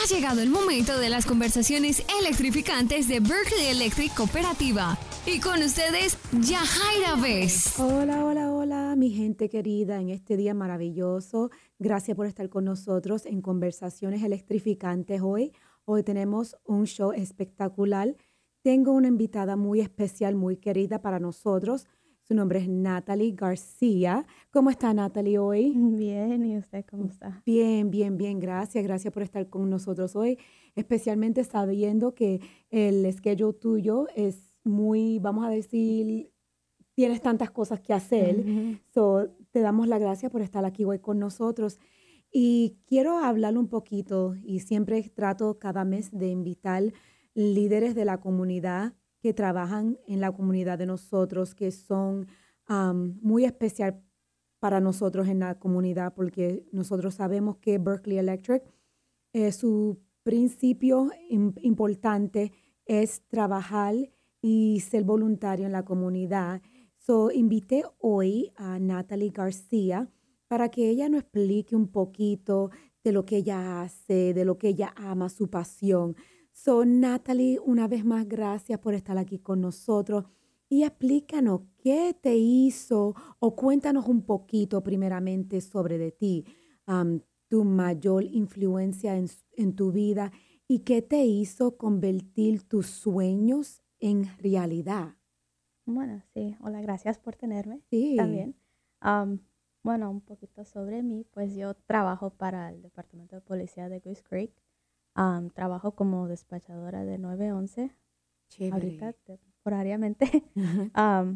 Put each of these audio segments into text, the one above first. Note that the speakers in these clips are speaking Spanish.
Ha llegado el momento de las conversaciones electrificantes de Berkeley Electric Cooperativa. Y con ustedes, Yajaira Best. Hola, hola, hola, mi gente querida, en este día maravilloso. Gracias por estar con nosotros en Conversaciones Electrificantes hoy. Hoy tenemos un show espectacular. Tengo una invitada muy especial, muy querida para nosotros. Su nombre es Natalie García. ¿Cómo está Natalie hoy? Bien, ¿y usted cómo está? Bien, bien, bien. Gracias, gracias por estar con nosotros hoy, especialmente sabiendo que el schedule tuyo es muy, vamos a decir, tienes tantas cosas que hacer. Ujú. So, te damos las gracias por estar aquí hoy con nosotros. Y quiero hablar un poquito, y siempre trato cada mes de invitar líderes de la comunidad que trabajan en la comunidad de nosotros, que son muy especial para nosotros en la comunidad, porque nosotros sabemos que Berkeley Electric, su principio importante es trabajar y ser voluntario en la comunidad. So, invité hoy a Natalie García para que ella nos explique un poquito de lo que ella hace, de lo que ella ama, su pasión. So, Natalie, una vez más, gracias por estar aquí con nosotros. Y explícanos qué te hizo o cuéntanos un poquito primeramente sobre de ti, tu mayor influencia en tu vida y qué te hizo convertir tus sueños en realidad. Bueno, sí, hola, gracias por tenerme Sí. también. Bueno, un poquito sobre mí, pues yo trabajo para el Departamento de Policía de Goose Creek. Trabajo como despachadora de 911 ahorita Chévere. temporariamente. Ajá. Am,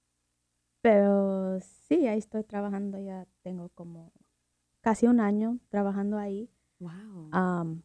pero sí, ahí estoy trabajando, ya tengo como casi un año trabajando ahí. Wow. Am,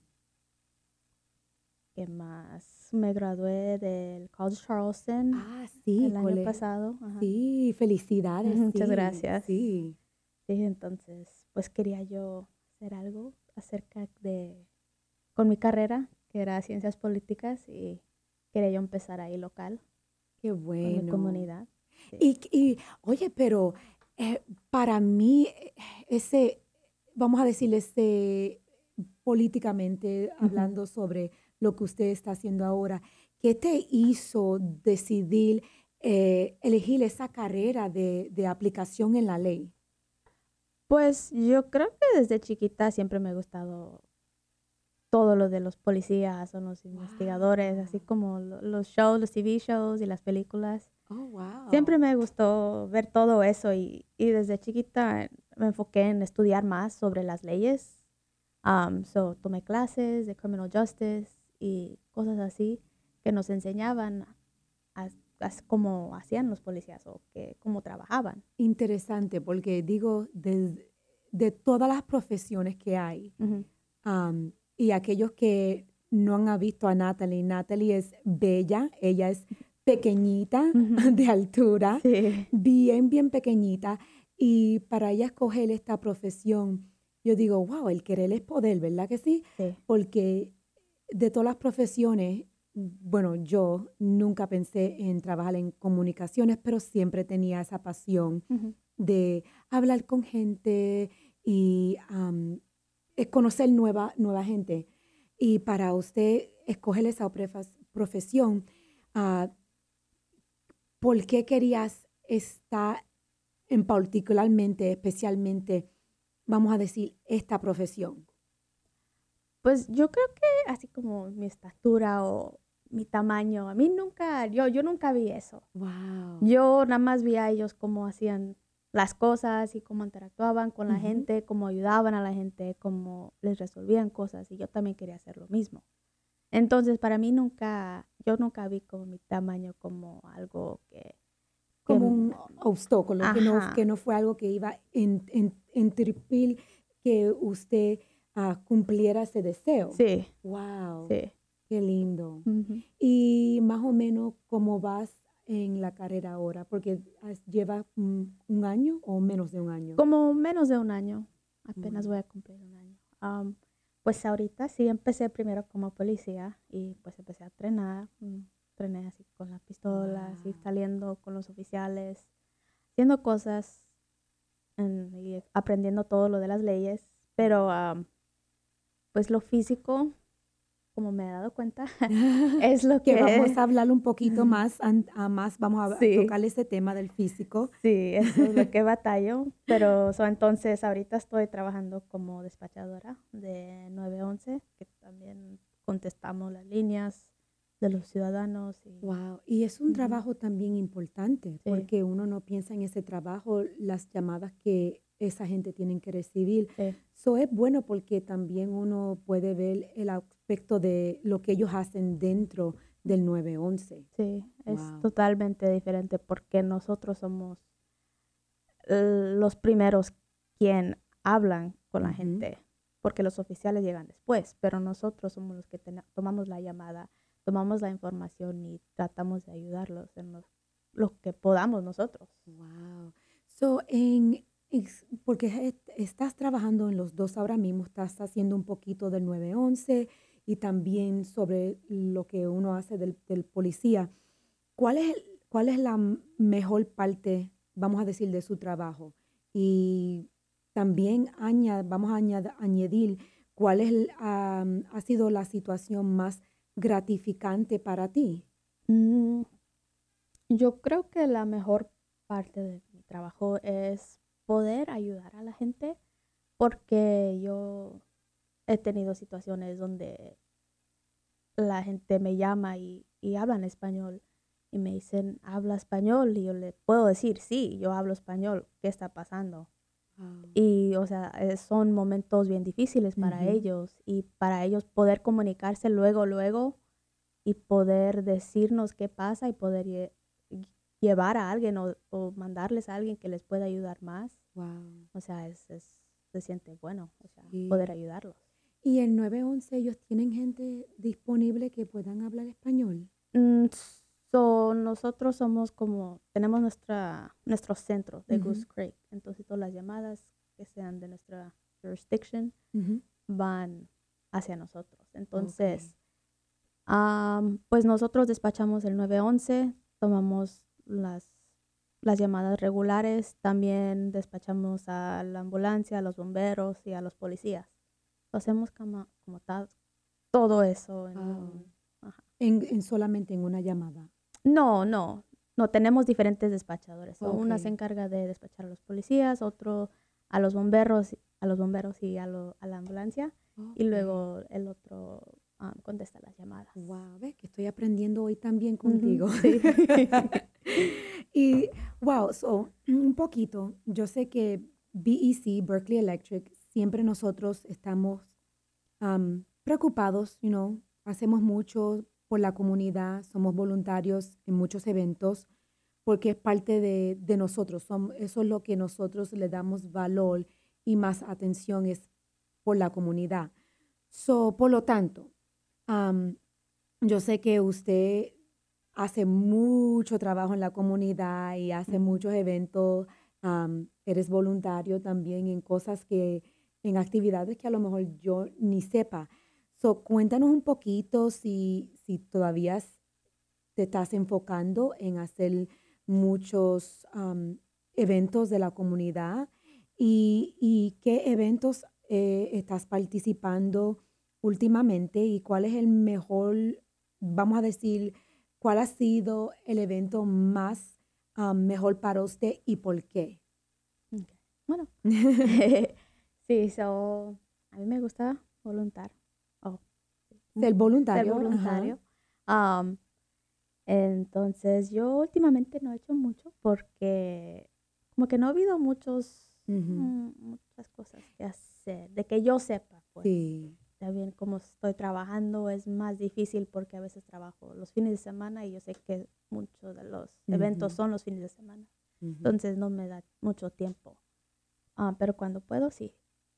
¿Qué más? Me gradué del College Charleston Ah, sí, el año pasado. Ajá. Sí, felicidades, Muchas sí, gracias. sí. Sí, entonces, pues quería yo hacer algo acerca de, con mi carrera, que era ciencias políticas, y quería yo empezar ahí local, Qué con mi bueno. comunidad. Sí. Oye, pero para mí, ese, vamos a decir, ese, políticamente Ujú. hablando sobre lo que usted está haciendo ahora, ¿qué te hizo decidir elegir esa carrera de aplicación en la ley? Pues yo creo que desde chiquita siempre me ha gustado todo lo de los policías o los investigadores, así Wow. como los shows, los TV shows y las películas. Oh, Siempre wow. me gustó ver todo eso y desde chiquita me enfoqué en estudiar más sobre las leyes. So, tomé clases de criminal justice y cosas así que nos enseñaban a, cómo hacían los policías o cómo trabajaban. Interesante, porque digo, de todas las profesiones que hay, Ujú. y aquellos que no han visto a Natalie, Natalie es bella, ella es pequeñita Ujú. de altura, Sí, bien, bien pequeñita, y para ella escoger esta profesión, yo digo, wow, el querer es poder, ¿verdad que sí? sí. Porque de todas las profesiones, bueno, yo nunca pensé en trabajar en comunicaciones, pero siempre tenía esa pasión Ujú. de hablar con gente y conocer nueva gente. Y para usted escoger esa profesión, ah, ¿por qué querías estar en particularmente, especialmente, vamos a decir, esta profesión? Pues yo creo que así como mi estatura o mi tamaño, a mí nunca, yo nunca vi eso. Wow. Yo nada más vi a ellos cómo hacían las cosas y cómo interactuaban con la Ujú. gente, cómo ayudaban a la gente, cómo les resolvían cosas y yo también quería hacer lo mismo. Entonces, para mí nunca, yo nunca vi como mi tamaño como algo que, Como un obstáculo, que ajá, no fue algo que iba en interrumpir que usted cumpliera ese deseo. sí, Wow, sí. qué lindo. Ujú. Y más o menos, ¿cómo vas en la carrera ahora? Porque lleva un año o menos de un año. Como menos de un año, apenas Mm. voy a cumplir un año. Pues ahorita sí empecé primero como policía y pues empecé a entrenar. Entrené así con las pistolas y Wow. saliendo con los oficiales, haciendo cosas y aprendiendo todo lo de las leyes. Pero pues lo físico como me he dado cuenta, es lo Que que... vamos a hablar un poquito más, más vamos a Sí. tocar ese tema del físico. Sí, eso es lo que batallo, pero entonces ahorita estoy trabajando como despachadora de 911, que también contestamos las líneas de los ciudadanos. Wow, y es un trabajo también importante, Sí. porque uno no piensa en ese trabajo, las llamadas que esa gente tienen que recibir. Sí. Eso es bueno porque también uno puede ver el aspecto de lo que ellos hacen dentro del 911. Sí, es Wow. totalmente diferente porque nosotros somos los primeros quien hablan con la Ujú. gente, porque los oficiales llegan después, pero nosotros somos los que tomamos la llamada, tomamos la información y tratamos de ayudarlos en lo que podamos nosotros. Wow. So, porque estás trabajando en los dos ahora mismo, estás haciendo un poquito del 911 y también sobre lo que uno hace del policía. ¿Cuál es la mejor parte, vamos a decir, de su trabajo? Y también vamos a añadir cuál ha sido la situación más gratificante para ti. Mm, Yo creo que la mejor parte de mi trabajo es poder ayudar a la gente porque yo he tenido situaciones donde la gente me llama y hablan español y me dicen, ¿habla español? Y yo le puedo decir, sí, yo hablo español, ¿qué está pasando? Wow. Y, o sea, son momentos bien difíciles para Ujú. ellos y para ellos poder comunicarse luego y poder decirnos qué pasa y poder llevar a alguien o mandarles a alguien que les pueda ayudar más. Wow. O sea, se siente bueno, o sea, Sí. poder ayudarlos. ¿Y el 911 ellos tienen gente disponible que puedan hablar español? Mm, Nosotros somos tenemos nuestro centro de Ujú. Goose Creek, entonces todas las llamadas que sean de nuestra jurisdiction Ujú. van hacia nosotros. Ok. Entonces, pues nosotros despachamos el 911, tomamos las llamadas regulares, también despachamos a la ambulancia, a los bomberos y a los policías. Lo hacemos como tal, todo eso en Wow. ajá. Solamente en una llamada. No, tenemos diferentes despachadores. Una se Ok. encarga de despachar a los policías, otro a los bomberos y a la ambulancia, y Ok. luego el otro contesta las llamadas. Wow, ves que estoy aprendiendo hoy también Ujú, contigo. sí. Y wow, un poquito, yo sé que BEC, Berkeley Electric, siempre nosotros estamos preocupados, hacemos mucho por la comunidad, somos voluntarios en muchos eventos, porque es parte de nosotros, eso es lo que nosotros le damos valor y más atención es por la comunidad. Por lo tanto, am, yo sé que usted hace mucho trabajo en la comunidad y hace Ujú. muchos eventos, eres voluntario también en actividades que a lo mejor yo ni sepa. Cuéntanos un poquito si todavía te estás enfocando en hacer muchos eventos de la comunidad y qué eventos estás participando últimamente y cuál es el mejor, vamos a decir, cuál ha sido el evento más mejor para usted y por qué. Ok. Bueno, sí, a mí me gusta oh, Ser ser voluntario, ajá. voluntario. Am, entonces, yo últimamente no he hecho mucho porque como que no ha habido Ujú. muchas cosas que hacer, de que yo sepa, pues. Sí. También como estoy trabajando es más difícil porque a veces trabajo los fines de semana y yo sé que muchos de los eventos Ujú, son los fines de semana. ujú. Entonces no me da mucho tiempo. Pero cuando puedo, sí.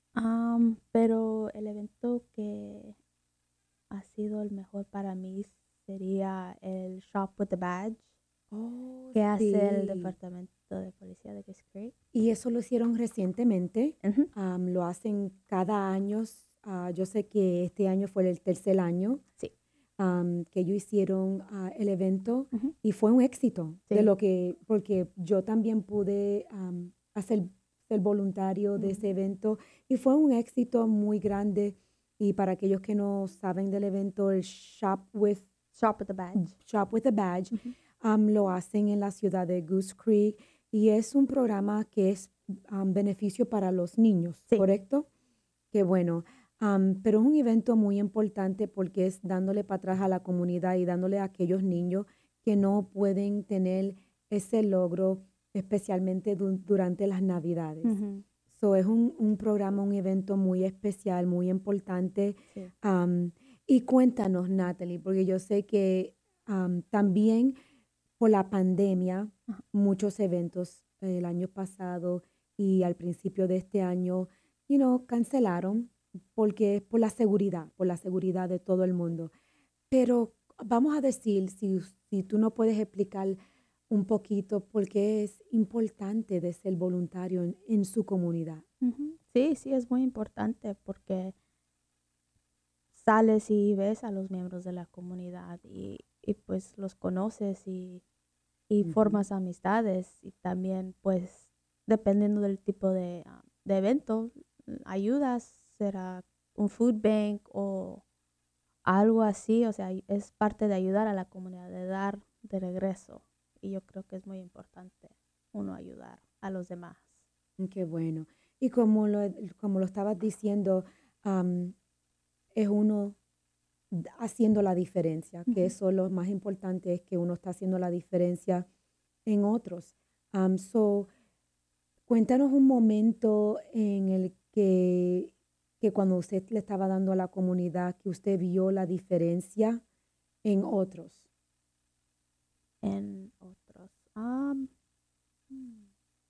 Pero el evento que ha sido el mejor para mí sería el Shop with the Badge Oh, que hace el sí. Departamento de Policía de Goose Creek. Y eso lo hicieron recientemente. Ujú, Lo hacen cada año. Yo sé que este año fue el tercer año sí. que ellos hicieron el evento Ujú, y fue un éxito sí. porque yo también pude ser voluntario de Ujú, ese evento y fue un éxito muy grande Y para aquellos que no saben del evento, el Shop with the Badge. Shop with a Badge, lo hacen en la ciudad de Goose Creek y es un programa que es beneficio para los niños, Sí. ¿correcto? Qué bueno. Pero es un evento muy importante porque es dándole para atrás a la comunidad y dándole a aquellos niños que no pueden tener ese logro, especialmente durante las Navidades. Ujú. So, es un programa, un evento muy especial, muy importante. Sí. Y cuéntanos, Natalie, porque yo sé que también por la pandemia, muchos eventos el año pasado y al principio de este año, cancelaron porque es por la seguridad de todo el mundo. Pero vamos a decir, si tú no puedes explicar un poquito por qué es importante de ser voluntario en su comunidad. Ujú. Sí, sí, es muy importante porque sales y ves a los miembros de la comunidad y pues los conoces y formas amistades y también pues dependiendo del tipo de evento, ayudas, será un food bank o algo así, o sea, es parte de ayudar a la comunidad, de dar de regreso y yo creo que es muy importante uno ayudar a los demás. Qué bueno. Y como lo estabas diciendo, es uno haciendo la diferencia, que Ujú. eso lo más importante es que uno está haciendo la diferencia en otros. So, cuéntanos un momento en el que cuando usted le estaba dando a la comunidad, que usted vio la diferencia en otros. En otros. Mm,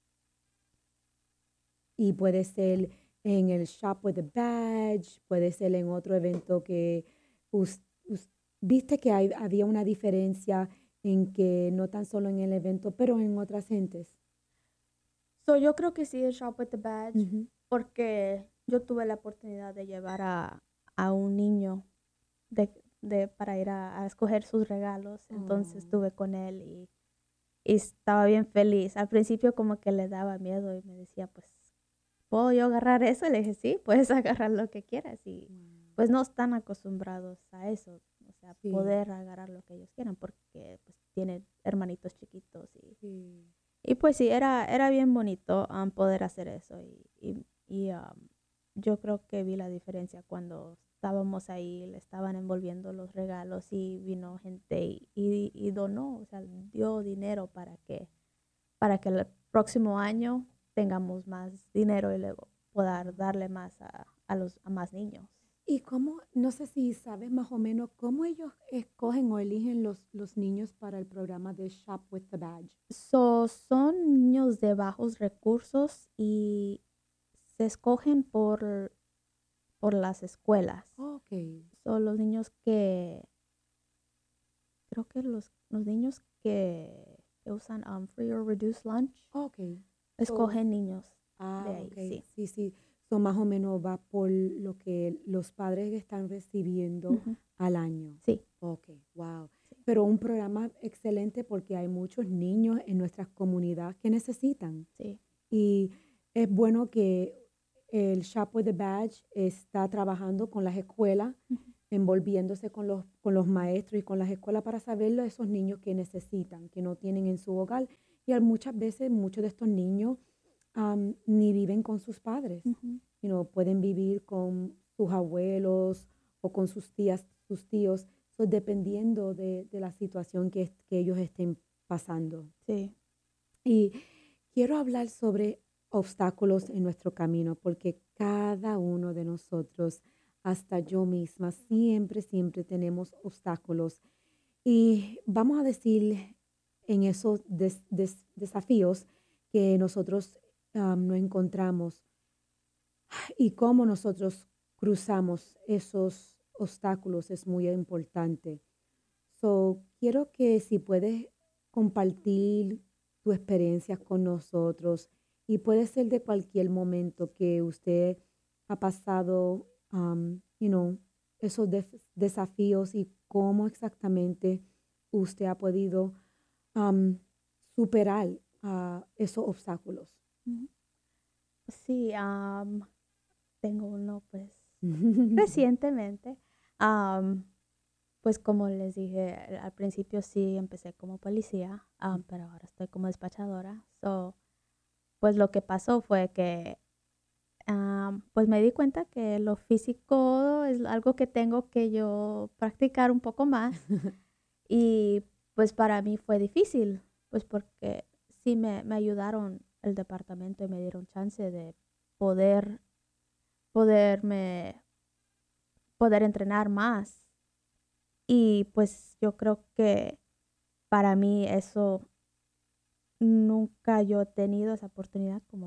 Y puede ser en el Shop with a Badge, puede ser en otro evento que us- viste que había una diferencia en que no tan solo en el evento, pero en otras gentes. So, yo creo que sí es Shop with the Badge Ujú. porque yo tuve la oportunidad de llevar a un niño para ir a escoger sus regalos. Entonces Oh, estuve con él y estaba bien feliz. Al principio como que le daba miedo y me decía, pues, ¿puedo yo agarrar eso? Le dije, sí, puedes agarrar lo que quieras. Y wow. pues no están acostumbrados a eso, o sea, Sí, poder agarrar lo que ellos quieran porque pues tienen hermanitos chiquitos sí. y pues sí, era bien bonito poder hacer eso yo creo que vi la diferencia cuando estábamos ahí, le estaban envolviendo los regalos y vino gente y donó, o sea, dio dinero para que el próximo año tengamos más dinero y luego poder darle más a más niños. ¿Y cómo, no sé si sabes más o menos cómo ellos escogen o eligen los niños para el programa de Shop with the Badge? Son niños de bajos recursos y se escogen por las escuelas. Ok, Son los niños creo que los niños que usan free or reduced lunch, ok. So, escogen niños de ah, ahí, ok, sí. sí, sí. So, más o menos va por lo que los padres están recibiendo Ujú. al año. Sí, Ok, wow. sí, Pero un programa excelente porque hay muchos niños en nuestras comunidades que necesitan. sí. Y es bueno que el Shop with the Badge está trabajando con las escuelas, Ujú. envolviéndose con los maestros y con las escuelas para saber a esos niños que necesitan, que no tienen en su hogar. Y muchas veces muchos de estos niños ni viven con sus padres. Ujú. Pueden vivir con sus abuelos o con sus tías, sus tíos, so, dependiendo de la situación que ellos estén pasando. Sí. Y quiero hablar sobre obstáculos en nuestro camino, porque cada uno de nosotros, hasta yo misma, siempre, siempre tenemos obstáculos. Y vamos a decir en esos desafíos que nosotros nos encontramos y cómo nosotros cruzamos esos obstáculos es muy importante. So, quiero que si puedes compartir tu experiencia con nosotros y puede ser de cualquier momento que usted ha pasado, esos desafíos y cómo exactamente usted ha podido um, superar esos obstáculos. Ujú. Sí, tengo uno, pues, recientemente. Pues como les dije, al principio sí empecé como policía, pero ahora estoy como despachadora. So, pues lo que pasó fue que pues me di cuenta que lo físico es algo que tengo que yo practicar un poco más. Y pues para mí fue difícil, pues porque sí me ayudaron el departamento y me dieron chance de poder, poderme, poder entrenar más. Y pues yo creo que para mí eso nunca yo he tenido esa oportunidad como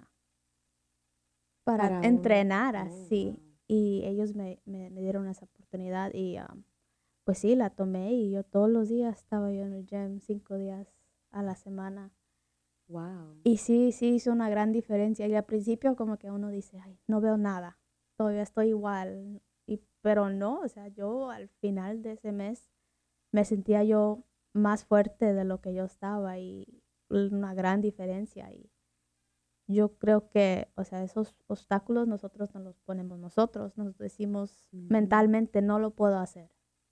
para Para uno. entrenar Oh, así. wow. Y ellos me dieron esa oportunidad y pues sí, la tomé y yo todos los días estaba yo en el gym 5 días a la semana. Wow. Y sí, sí hizo una gran diferencia. Y al principio como que uno dice, ay, no veo nada, todavía estoy igual. Pero no, o sea, yo al final de ese mes me sentía yo más fuerte de lo que yo estaba y una gran diferencia. Y yo creo que, o sea, esos obstáculos nosotros nos los ponemos nosotros, nos decimos Ujú, mentalmente, no lo puedo hacer.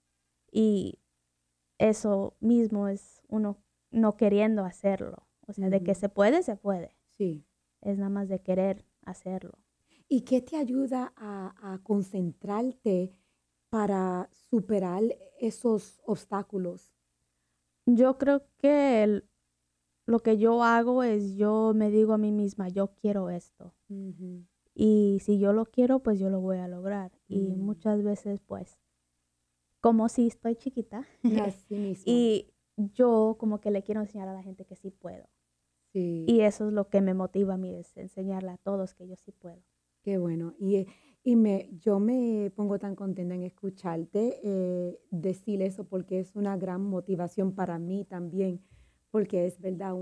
Y eso mismo es uno no queriendo hacerlo. O sea, de que ujú. se puede, se puede. Sí. Es nada más de querer hacerlo. ¿Y qué te ayuda a concentrarte para superar esos obstáculos? Yo creo que lo que yo hago es yo me digo a mí misma, yo quiero esto. Ujú, Y si yo lo quiero, pues yo lo voy a lograr. Y mm. muchas veces, pues, como si estoy chiquita Así mismo. y yo como que le quiero enseñar a la gente que sí puedo. Sí, Y eso es lo que me motiva a mí, es enseñarle a todos que yo sí puedo. qué bueno. Yo me pongo tan contenta en escucharte decir eso porque es una gran motivación para mí también, porque es verdad,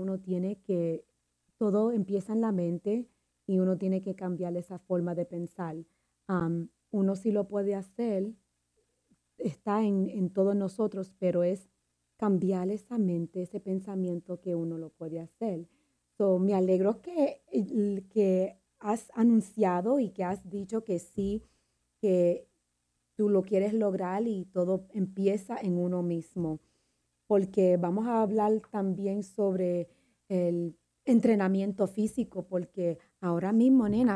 todo empieza en la mente y uno tiene que cambiar esa forma de pensar. Uno sí lo puede hacer, está en todos nosotros, pero es cambiar esa mente, ese pensamiento que uno lo puede hacer. So, me alegro que has anunciado y que has dicho que sí, que tú lo quieres lograr y todo empieza en uno mismo, porque vamos a hablar también sobre el entrenamiento físico, porque ahora mismo, nena,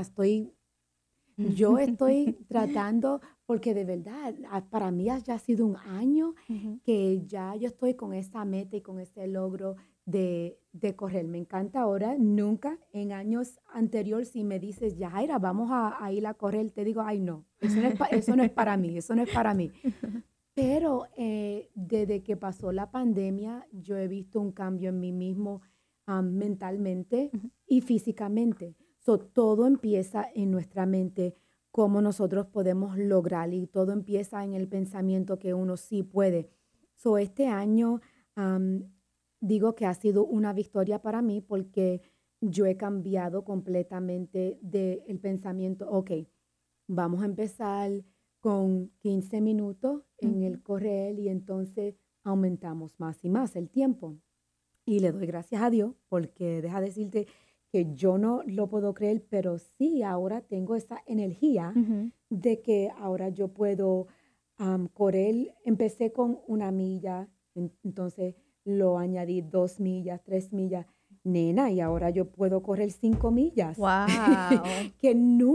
yo estoy tratando, porque de verdad, para mí ya ha sido un año Ujú. que ya yo estoy con esa meta y con ese logro de correr. Me encanta ahora, nunca en años anteriores, si me dices, Yajaira, vamos a ir a correr, te digo, ay, no, eso no es para mí, eso no es para mí. Pero desde que pasó la pandemia, yo he visto un cambio en mí mismo mentalmente Ujú. y físicamente. So, todo empieza en nuestra mente, cómo nosotros podemos lograr y todo empieza en el pensamiento que uno sí puede. So, este año am, digo que ha sido una victoria para mí porque yo he cambiado completamente del pensamiento, ok, vamos a empezar con 15 minutos en Ujú. el correr y entonces aumentamos más y más el tiempo. Y le doy gracias a Dios porque deja decirte que yo no lo puedo creer, pero sí ahora tengo esa energía Ujú. de que ahora yo puedo correr. Empecé con 1 milla, entonces lo añadí 2 millas, 3 millas, nena, y ahora yo puedo correr 5 millas, Wow. que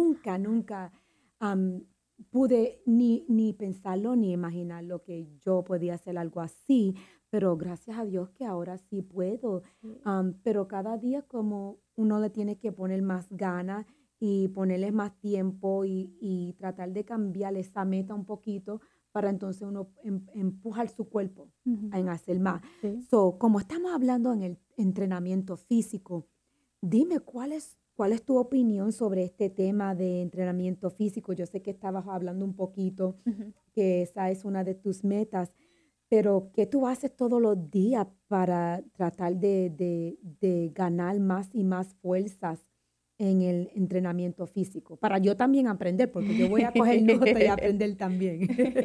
nunca am, pude ni pensarlo ni imaginarlo que yo podía hacer algo así, pero gracias a Dios que ahora sí puedo. Sí. Pero cada día como uno le tiene que poner más ganas y ponerle más tiempo y tratar de cambiar esa meta un poquito para entonces uno empujar su cuerpo Ujú. en hacer más. Sí. So, como estamos hablando en el entrenamiento físico, dime cuál es tu opinión sobre este tema de entrenamiento físico. Yo sé que estabas hablando un poquito, Ujú. que esa es una de tus metas, pero ¿qué tú haces todos los días para tratar de ganar más y más fuerzas en el entrenamiento físico? Para yo también aprender, porque yo voy a coger nota y aprender también.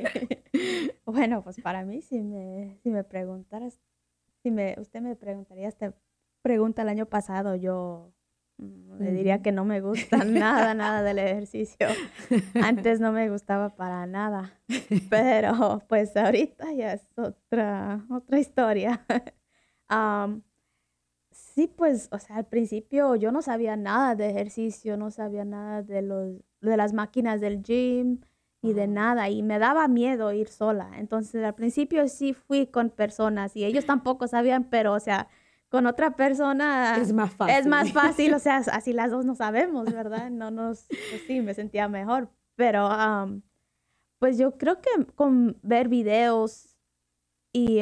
Bueno, pues para mí, si me preguntaras, usted me preguntaría esta pregunta el año pasado, yo Le diría que no me gusta nada del ejercicio. Antes no me gustaba para nada, pero pues ahorita ya es otra historia. Am, sí, pues, o sea, al principio yo no sabía nada de ejercicio, no sabía nada de las máquinas del gym y de Wow. nada, y me daba miedo ir sola. Entonces, al principio sí fui con personas y ellos tampoco sabían, pero, o sea, con otra persona Es más es más fácil. fácil, o sea, así las dos no sabemos, ¿verdad? Pues sí, me sentía mejor, pero pues yo creo que con ver videos y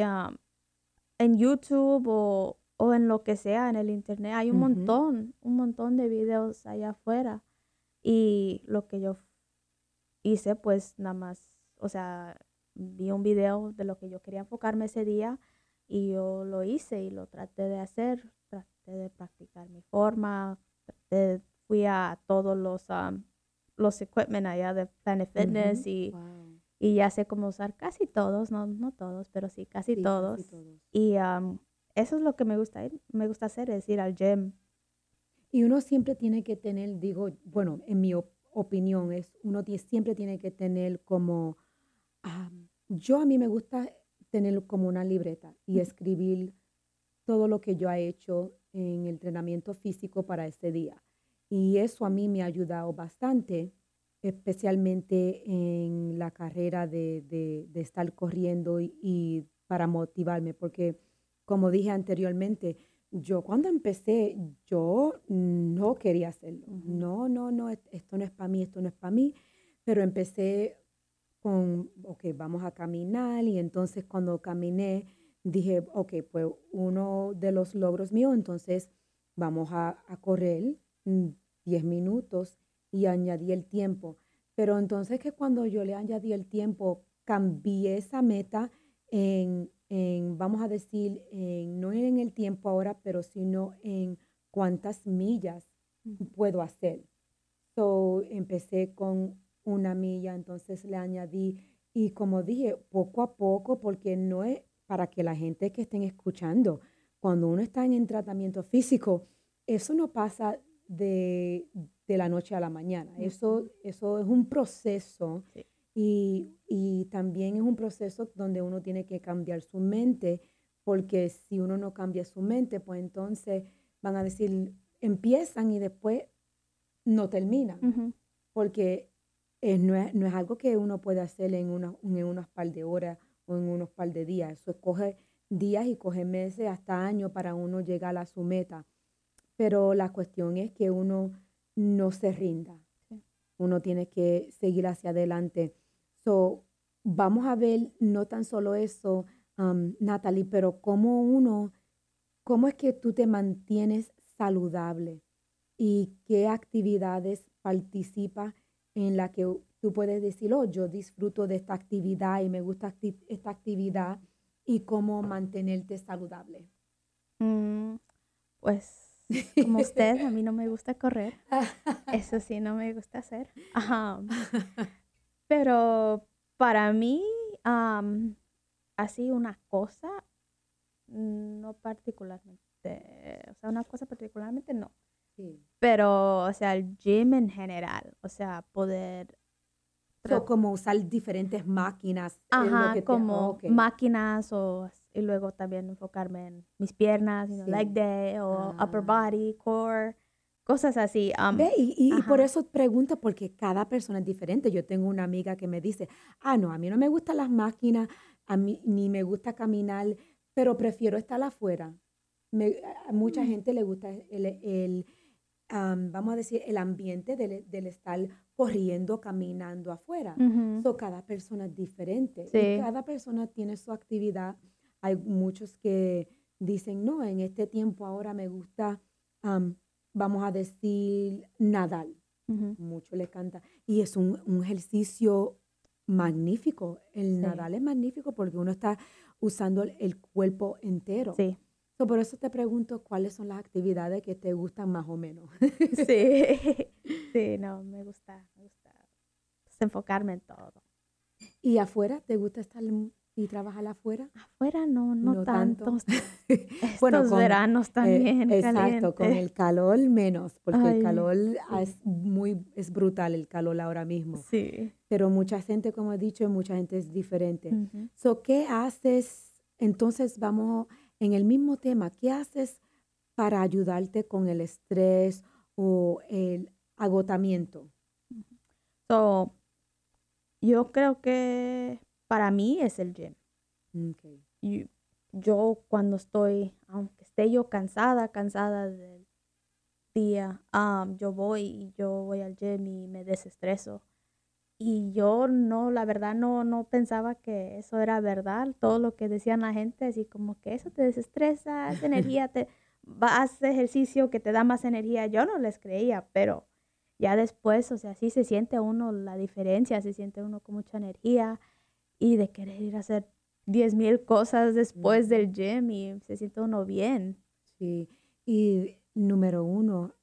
en YouTube o en lo que sea, en el internet, hay Ujú. un montón de videos allá afuera. Y lo que yo hice, pues nada más, o sea, vi un video de lo que yo quería enfocarme ese día y yo lo hice y lo traté de hacer, traté de practicar mi forma, fui a todos los equipment allá de Planet Fitness Ujú. Wow. y ya sé cómo usar casi todos, no todos, pero sí casi Sí, casi todos. todos. Y eso es lo que me gusta hacer, es ir al gym. Y uno siempre tiene que tener, digo, bueno, en mi opinión, siempre tiene que tener como, ah, yo a mí me gusta tener como una libreta y escribir todo lo que yo he hecho en el entrenamiento físico para ese día. Y eso a mí me ha ayudado bastante, especialmente en la carrera de estar corriendo y para motivarme, porque como dije anteriormente, yo cuando empecé, yo no quería hacerlo. Ujú. No, esto no es para mí, esto no es para mí, pero empecé con, ok, vamos a caminar y entonces cuando caminé, dije, ok, pues uno de los logros míos, entonces vamos a correr mm, 10 minutos y añadí el tiempo. Pero entonces que cuando yo le añadí el tiempo, cambié esa meta vamos a decir, no en el tiempo ahora, pero sino en cuántas millas Ujú. puedo hacer. So, empecé con 1 milla, entonces le añadí y como dije, poco a poco, porque no es para que la gente que estén escuchando, cuando uno está en tratamiento físico, eso no pasa de la noche a la mañana. Ujú. Eso es un proceso Sí. y también es un proceso donde uno tiene que cambiar su mente, porque si uno no cambia su mente, pues entonces van a decir, empiezan y después no terminan, Ujú. porque no es algo que uno puede hacer en unos par de horas o en unos par de días. Eso coge días y coge meses, hasta años para uno llegar a su meta. Pero la cuestión es que uno no se rinda. Sí. Uno tiene que seguir hacia adelante. So, vamos a ver no tan solo eso, Natalie, pero cómo es que tú te mantienes saludable y qué actividades participas en la que tú puedes decir, oh, yo disfruto de esta actividad y me gusta esta actividad y cómo mantenerte saludable. Mm, pues como usted, a mí no me gusta correr. Eso sí, no me gusta hacer. Ajá. Pero para mí, así una cosa, no particularmente. O sea, una cosa particularmente no. Sí. Pero, o sea, el gym en general. O sea, poder. So, como usar diferentes máquinas, lo Ajá, que oh, como ok, máquinas y luego también enfocarme en mis piernas, leg sí. day o upper Ah. body, core, cosas así. Ve, y por Ajá. eso pregunto, porque cada persona es diferente. Yo tengo una amiga que me dice, no, a mí no me gustan las máquinas, a mí ni me gusta caminar, pero prefiero estar afuera. A mucha Mm. gente le gusta vamos a decir, el ambiente del estar corriendo, caminando afuera. Ujú. So, cada persona es diferente y Sí. cada persona tiene su actividad. Hay muchos que dicen, no, en este tiempo ahora me gusta, am, vamos a decir, nadar. Ujú. Mucho le canta. Y es un ejercicio magnífico. El Sí. nadar es magnífico porque uno está usando el cuerpo entero. Sí. So, por eso te pregunto cuáles son las actividades que te gustan más o menos. Sí. Sí, no, me gusta pues, enfocarme en todo. ¿Y afuera te gusta estar ¿Y trabajar afuera? Afuera no No tanto. tanto. Estos Bueno, veranos también exacto, con caliente. el calor menos, porque el Ay, calor sí. es brutal el calor ahora mismo. Sí. Pero mucha gente, como he dicho, mucha gente es diferente. Ujú. So, ¿qué haces? Entonces vamos en el mismo tema. ¿Qué haces para ayudarte con el estrés o el agotamiento? So, yo creo que para mí es el gym. Okay. Y yo cuando estoy, aunque esté yo cansada del día, yo voy al gym y me desestreso. Y yo no, la verdad no pensaba que eso era verdad, todo lo que decían la gente, así como que eso te desestresa, es energía, haces ejercicio que te da más energía. Yo no les creía, pero ya después, o sea, sí se siente uno la diferencia, se siente uno con mucha energía y de querer ir a hacer 10,000 cosas después Ujú. del gym y se siente uno bien. Sí. Y número uno,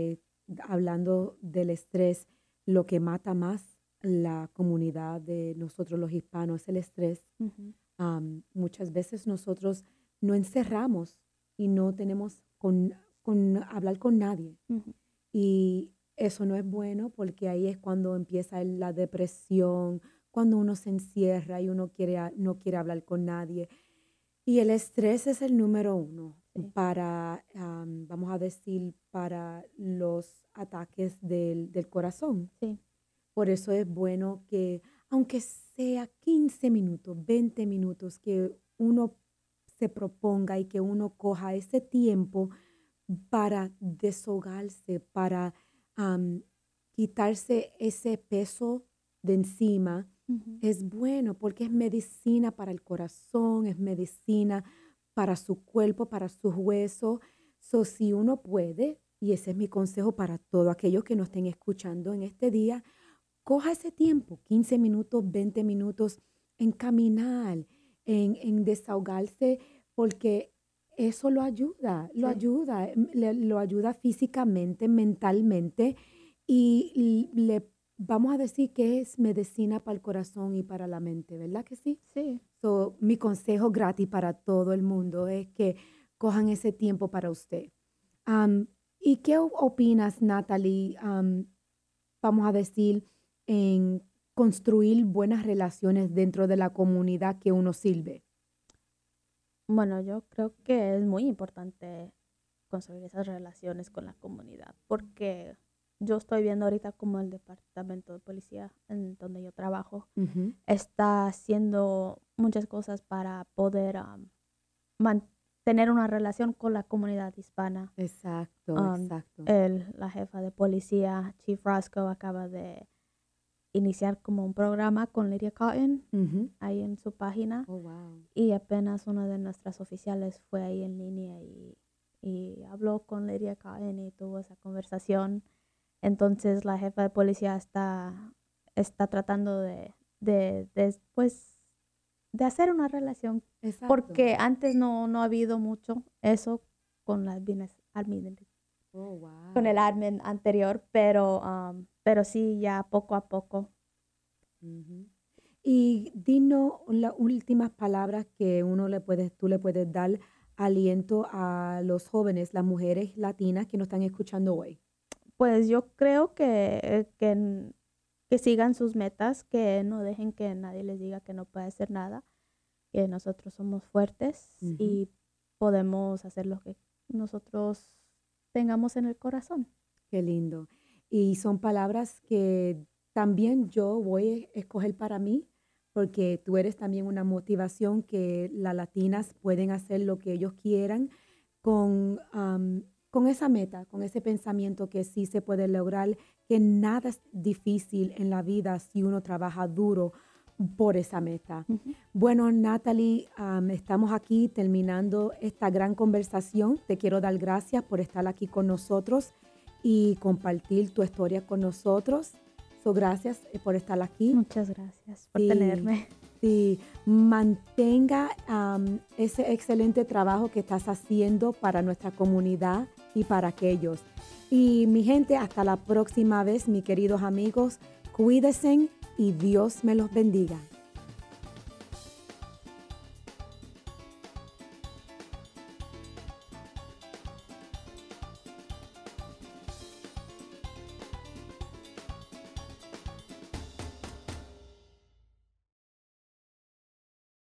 hablando del estrés, lo que mata más la comunidad de nosotros los hispanos es el estrés. Ujú, Muchas veces nosotros no encerramos y no tenemos con hablar con nadie. ujú, Y eso no es bueno porque ahí es cuando empieza la depresión, cuando uno se encierra y uno no quiere hablar con nadie. Y el estrés es el número uno sí, para, vamos a decir, para los ataques del corazón. sí. Por eso es bueno que, aunque sea 15 minutos, 20 minutos, que uno se proponga y que uno coja ese tiempo para desahogarse, para am, quitarse ese peso de encima, Ujú, es bueno porque es medicina para el corazón, es medicina para su cuerpo, para sus huesos. So, si uno puede, y ese es mi consejo para todos aquellos que nos estén escuchando en este día, coja ese tiempo, 15 minutos, 20 minutos, en caminar, en desahogarse, porque eso sí, lo ayuda físicamente, mentalmente, y le vamos a decir que es medicina para el corazón y para la mente, ¿verdad que sí? sí. So, mi consejo gratis para todo el mundo es que cojan ese tiempo para usted. Am, ¿Y qué opinas, Natalie? Vamos a decir, en construir buenas relaciones dentro de la comunidad que uno sirve. Bueno, yo creo que es muy importante construir esas relaciones con la comunidad, porque yo estoy viendo ahorita como el departamento de policía en donde yo trabajo Ujú. está haciendo muchas cosas para poder mantener una relación con la comunidad hispana. Exacto, Um, exacto. la jefa de policía, Chief Roscoe, acaba de iniciar como un programa con Lydia Cotton Ujú. ahí en su página. Oh, wow. Y apenas una de nuestras oficiales fue ahí en línea y habló con Lydia Cotton y tuvo esa conversación. Entonces la jefa de policía está tratando pues, de hacer una relación, Exacto. porque antes no ha habido mucho eso con las Oh, con el wow. admin anterior, pero sí, ya poco a poco. Ujú. Y dinos las últimas palabras que tú le puedes dar aliento a los jóvenes, las mujeres latinas que nos están escuchando hoy. Pues yo creo que sigan sus metas, que no dejen que nadie les diga que no puede hacer nada, que nosotros somos fuertes Ujú. y podemos hacer lo que nosotros tengamos en el corazón. Qué lindo. Y son palabras que también yo voy a escoger para mí, porque tú eres también una motivación que las latinas pueden hacer lo que ellos quieran con esa meta, con ese pensamiento que sí se puede lograr, que nada es difícil en la vida si uno trabaja duro por esa meta. Ujú. Bueno, Natalie, estamos aquí terminando esta gran conversación. Te quiero dar gracias por estar aquí con nosotros y compartir tu historia con nosotros. So, gracias por estar aquí. Muchas gracias por Sí, tenerme. sí, mantenga ese excelente trabajo que estás haciendo para nuestra comunidad y para aquellos. Y mi gente, hasta la próxima vez, mis queridos amigos, cuídense y Dios me los bendiga.